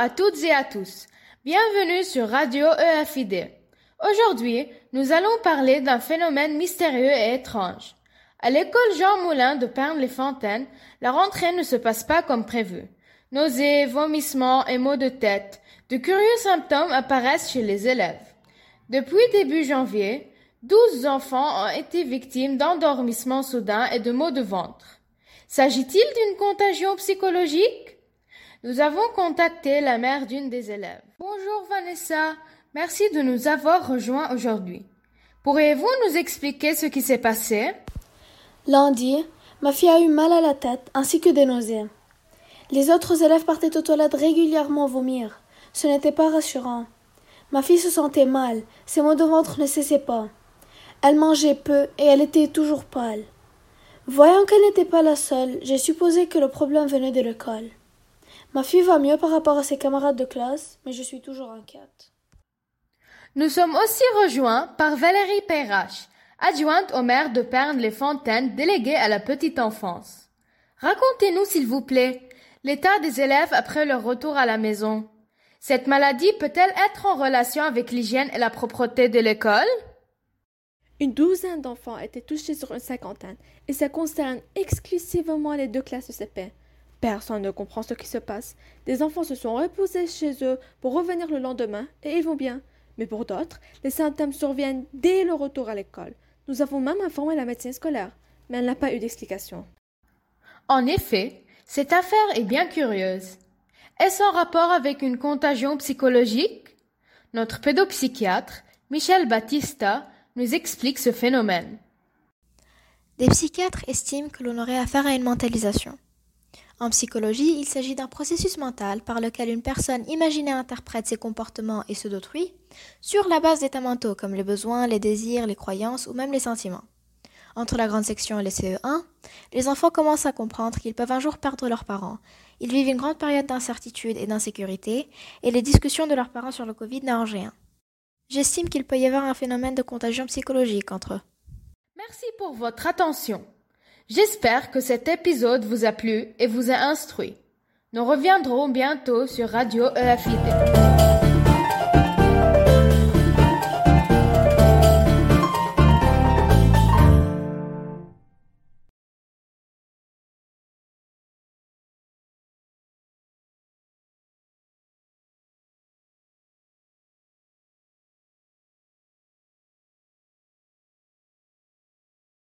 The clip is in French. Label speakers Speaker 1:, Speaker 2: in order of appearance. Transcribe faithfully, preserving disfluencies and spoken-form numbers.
Speaker 1: à toutes et à tous. Bienvenue sur Radio E F I D. Aujourd'hui, nous allons parler d'un phénomène mystérieux et étrange. À l'école Jean Moulin de Pernes-les-Fontaines, la rentrée ne se passe pas comme prévu. Nausées, vomissements et maux de tête, de curieux symptômes apparaissent chez les élèves. Depuis début janvier, douze enfants ont été victimes d'endormissements soudains et de maux de ventre. S'agit-il d'une contagion psychologique? Nous avons contacté la mère d'une des élèves. Bonjour Vanessa, merci de nous avoir rejoints aujourd'hui. Pourriez-vous nous expliquer ce qui s'est passé?
Speaker 2: Lundi, ma fille a eu mal à la tête ainsi que des nausées. Les autres élèves partaient aux toilettes régulièrement vomir. Ce n'était pas rassurant. Ma fille se sentait mal, ses maux de ventre ne cessaient pas. Elle mangeait peu et elle était toujours pâle. Voyant qu'elle n'était pas la seule, j'ai supposé que le problème venait de l'école. Ma fille va mieux par rapport à ses camarades de classe, mais je suis toujours inquiète.
Speaker 1: Nous sommes aussi rejoints par Valérie Perrache, adjointe au maire de Pernes-les-Fontaines, déléguée à la petite enfance. Racontez-nous, s'il vous plaît, l'état des élèves après leur retour à la maison. Cette maladie peut-elle être en relation avec l'hygiène et la propreté de l'école?
Speaker 3: Une douzaine d'enfants étaient touchés sur une cinquantaine, et ça concerne exclusivement les deux classes de C P. Personne ne comprend ce qui se passe. Des enfants se sont reposés chez eux pour revenir le lendemain et ils vont bien. Mais pour d'autres, les symptômes surviennent dès le retour à l'école. Nous avons même informé la médecine scolaire, mais elle n'a pas eu d'explication.
Speaker 1: En effet, cette affaire est bien curieuse. Est-ce en rapport avec une contagion psychologique? Notre pédopsychiatre, Michel Battista, nous explique ce phénomène.
Speaker 4: Des psychiatres estiment que l'on aurait affaire à une mentalisation. En psychologie, il s'agit d'un processus mental par lequel une personne imaginée interprète ses comportements et ceux d'autrui sur la base d'états mentaux comme les besoins, les désirs, les croyances ou même les sentiments. Entre la grande section et les C E un, les enfants commencent à comprendre qu'ils peuvent un jour perdre leurs parents. Ils vivent une grande période d'incertitude et d'insécurité et les discussions de leurs parents sur le Covid n'arrangent rien. J'estime qu'il peut y avoir un phénomène de contagion psychologique entre eux.
Speaker 1: Merci pour votre attention. J'espère que cet épisode vous a plu et vous a instruit. Nous reviendrons bientôt sur Radio E F I D.